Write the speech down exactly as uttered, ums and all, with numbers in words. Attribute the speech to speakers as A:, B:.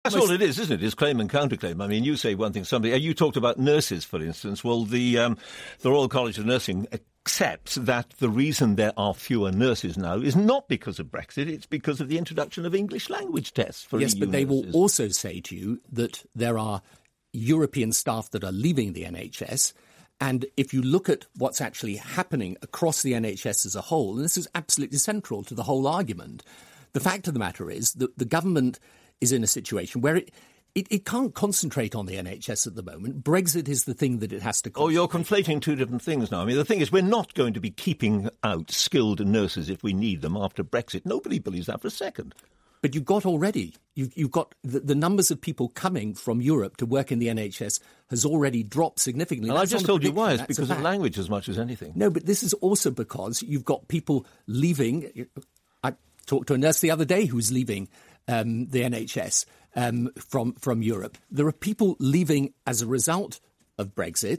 A: That's all it is, isn't it? It's claim and counterclaim. I mean, you say one thing, somebody... You talked about nurses, for instance. Well, the, um, the Royal College of Nursing accepts that the reason there are fewer nurses now is not because of Brexit, it's because of the introduction of English language tests for
B: Yes,
A: E U
B: but they
A: nurses.
B: will also say to you that there are European staff that are leaving the N H S. And if you look at what's actually happening across the N H S as a whole, and this is absolutely central to the whole argument, the fact of the matter is that the government is in a situation where it, it, it can't concentrate on the N H S at the moment. Brexit is the thing that it has to concentrate.
A: Oh, you're conflating two different things now. I mean, the thing is, we're not going to be keeping out skilled nurses if we need them after Brexit. Nobody believes that for a second.
B: But you've got already, you've, you've got the, the numbers of people coming from Europe to work in the N H S has already dropped significantly.
A: And I've just told you why. It's
B: That's
A: because of language as much as anything.
B: No, but this is also because you've got people leaving. I talked to a nurse the other day who's leaving um, the N H S um, from, from Europe. There are people leaving as a result of Brexit.